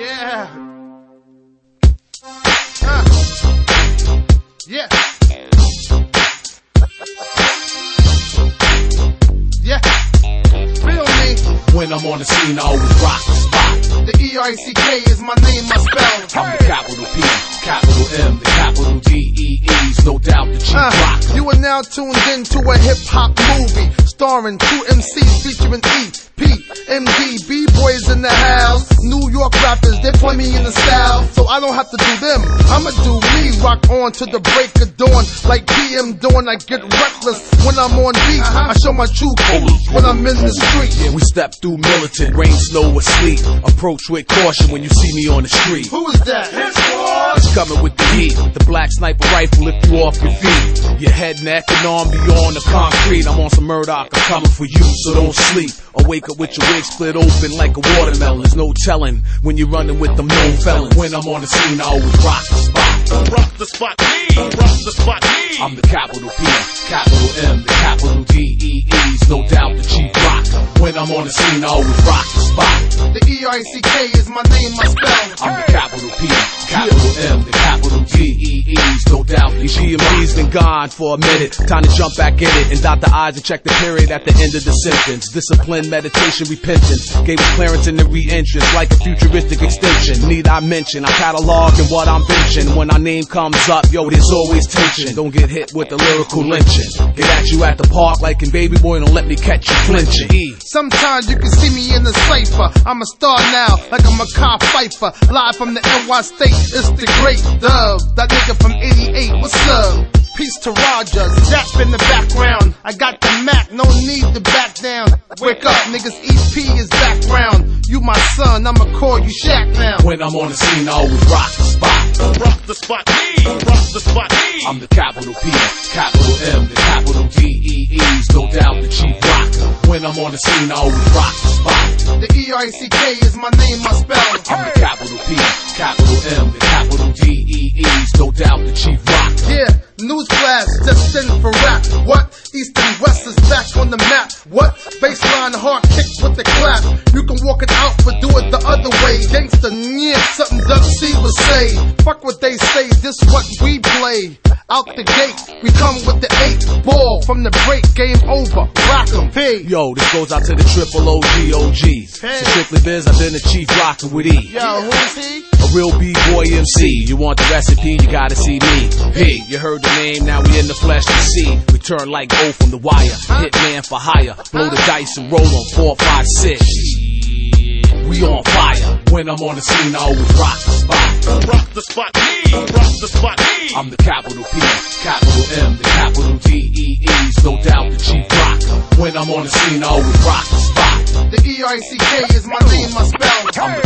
Yeah. Yeah. Yeah. Feel me? When I'm on the scene, I always rock the spot. The E-R-A-C-K is my name, my spell. I'm the capital P, capital M, the capital D-E-E's, no doubt the Chief Rocker. You are now tuned into a hip-hop movie starring two MCs featuring E-P-M-D, B-boys in the house. New York rappers, they play me in the style, so I don't have to do them. I'ma do me, rock on to the break of dawn. Like PM doing, I get reckless when I'm on beat. I show my true colors when I'm in the street. Yeah, we step through militant, rain, snow, or sleet. Approach with caution when you see me on the street. Who is that? It's coming with the heat. The black sniper rifle lift you off your feet. Your head, neck, and arm beyond the concrete. I'm on some Murdoch, I'm coming for you, so don't sleep. Or wake up with your wig split open like a watermelon. There's no telling when you're running with them known felons. When I'm on the scene, I always rock the spot. Rock the spot, me. Rock the spot, me. I'm the capital P, capital M, the capital D-E-E's, no doubt the Chief Rocker. When I'm on the scene, I always rock the spot. The E-R-A-C-K is my name, my spell. I'm the capital P, capital M, the capital D-E-E's, no doubt the GMD's been gone for a minute. Time to jump back in it and dot the I's and check the period at the end of the sentence. Discipline, meditation, repentance gave us clearance in the re-entrance like a futuristic extension. Need I mention, I catalog and what I'm benching. When our name comes up, yo, there's always tension. Don't get hit with the lyrical lynching. Get at you at the park like in Baby Boy, don't let me catch you flinching. Sometimes you can see me in the cypher. I'm a star now, like I'm a Makai Pfeiffer. Live from the NY State, it's the great Dove. That nigga from 88, what's up? Peace to Roger, Zap in the background. I got the Mac, no need to back down. Wake up, niggas, EP is background. You my son, I'ma call you Shaq now. When I'm on the scene, I always rock the spot. Rock the spot, me. Rock the spot, me. I'm the capital P, capital M, the capital D-E-E's, no doubt the Chief Rocker. When I'm on the scene, I always rock the spot. The E-R-A-C-K is my name, my spell. I'm the capital P, capital M, the capital D-E-E's, no doubt the Chief Rocker. Yeah, newsflash, just in for rap. What? East and West is back on the map. What? Baseline hard kick with the clap. You can walk it out, but do it the other way. Gangsta, yeah, something Doug C would say. Fuck what they say, this what we play. Out the gate, we come with the 8 ball. From the break, game over. Rock 'em, hey. Yo, this goes out to the triple OG OGs. Hey. So Strictly Biz, I've been the Chief Rocker with E. Yo, who's he? A real B-boy MC. You want the recipe, you gotta see me. P, you heard the name, now we in the flesh to see. We turn like O from the wire. Hitman for hire. Blow the dice and roll on 4, 5, 6. We on fire. When I'm on the scene, I always rock the spot. Rock the spot, me. Rock the spot, me. I'm the capital P, capital M, the capital D-E-E's, no doubt the Chief Rocker. When I'm on the scene, I always rock the spot. The E-R-A-C-K is my name, my spell. I'm the